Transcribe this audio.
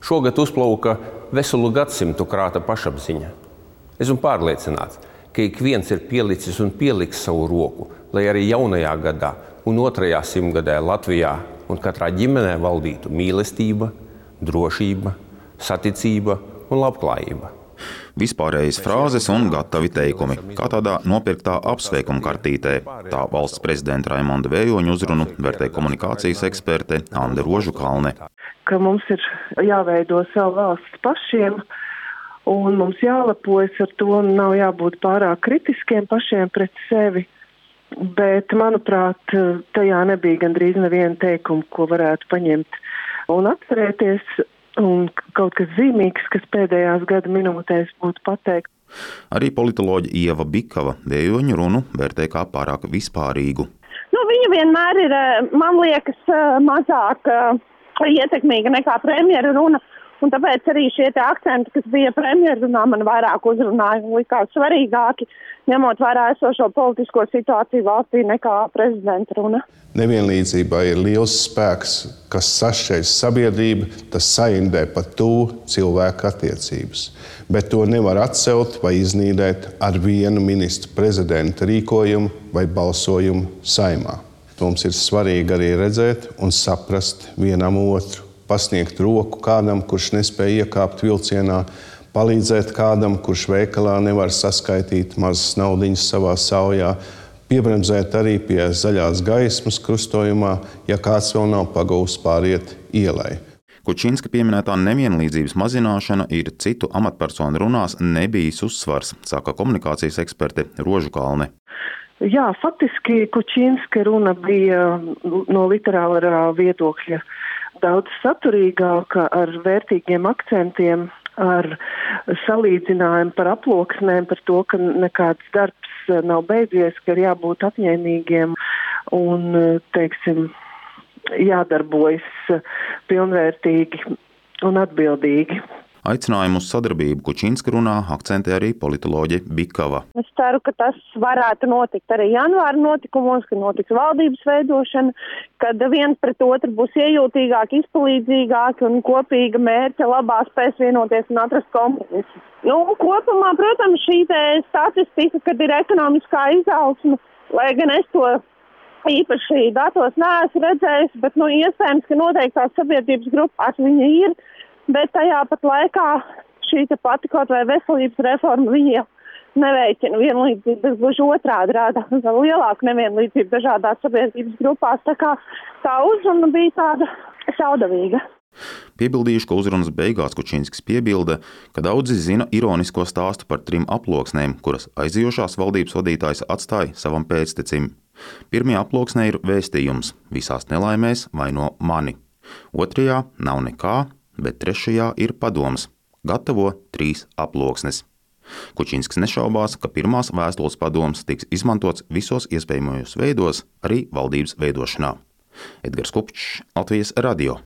Šogad uzplauka veselu gadsimtu krāta pašapziņa. Esmu pārliecināts, ka ik viens ir pielicis un pieliks savu roku, lai arī jaunajā gadā un 2. simtgadē Latvijā un katrā ģimenē valdītu mīlestība, drošība, saticība un labklājība. Vispārējas frāzes un gatavi teikumi, kā tādā nopirktā apsveikuma kartītē. Tā valsts prezidenta Raimonda Vējoņa uzrunu vērtē komunikācijas eksperte Ande Rožukalne. Ka mums ir jāveido savu valsts pašiem, un mums jālepojas ar to, un nav jābūt pārāk kritiskiem pašiem pret sevi. Bet, manuprāt, tajā nebija gandrīz neviena teikuma, ko varētu paņemt un atcerēties, un kaut kas zīmīgs, kas pēdējās gada minūtēs būtu pateikt. Arī politoloģe Ieva Bikava Vējoņa runu vērtē kā pārāk vispārīgu. Viņa vienmēr ir, man liekas, mazāk ietekmīga nekā premjera runa, un tāpēc arī šie te akcenti, kas bija premjera runā, man vairāk uzrunāja un likās svarīgāki, ņemot vērā esošo politisko situāciju valstī nekā prezidenta runa. Nevienlīdzībā ir liels spēks, kas sašķeļ sabiedrību, tas saindē pat tuvu cilvēku attiecības. Bet to nevar atcelt vai iznīdēt ar vienu ministru prezidenta rīkojumu vai balsojumu Saeimā. Mums ir svarīgi arī redzēt un saprast vienam otru, pasniegt roku kādam, kurš nespēja iekāpt vilcienā, palīdzēt kādam, kurš veikalā nevar saskaitīt mazas naudiņas savā saujā, piebremzēt arī pie zaļās gaismas krustojumā, ja kāds vēl nav pagūs pāriet ielai. Kučinska pieminētā nevienlīdzības mazināšana ir citu amatpersonu runās nebijis uzsvars, saka komunikācijas eksperte Rožukalne. Jā, faktiski Kučinska runa bija no literārā viedokļa daudz saturīgāka, ar vērtīgiem akcentiem, ar salīdzinājumu par aploksnēm, par to, ka nekāds darbs nav beidzies, ka ir jābūt apņēmīgiem un, teiksim, jādarbojas pilnvērtīgi un atbildīgi. Aicinājumu uz sadarbību Kučinska runā akcentē arī politoloģe Bikava. Es ceru, ka tas varētu notikt arī janvāra notikumos, kad notiks valdības veidošana, kad viens pret otru būs iejūtīgāki, izpalīdzīgāki un kopīga mērķa labā spēs vienoties un atrast kompromisu. Kopumā, protams, šī statistika, kad ir ekonomiskā izaugsme, lai gan es to īpaši datos neesmu redzējis, bet iespējams, ka noteiktās sabiedrības grupās viņa ir. Bet tajā pat laikā šī pati kaut vai veselības reforma viņa neveicina vienlīdzību, bet gluži otrādi rāda vēl lielāku nevienlīdzību dažādās sabiedrības grupās. Tā kā tā uzruna bija tāda saudavīga. Piebildīšu, ka uzrunas beigās Kučinskis piebilda, ka daudzi zina ironisko stāstu par 3 aploksnēm, kuras aizijošās valdības vadītājs atstāja savam pēctecim. Pirmajā aploksnē ir vēstījums: visās nelaimēs vaino mani. Otrajā nav nekā, bet 3. ir padoms: gatavo 3 aploksnes. Kučinskis nešaubās, ka pirmās vēstules padoms tiks izmantots visos iespējamajos veidos, arī valdības veidošanā. Edgars Kupčs, Latvijas radio.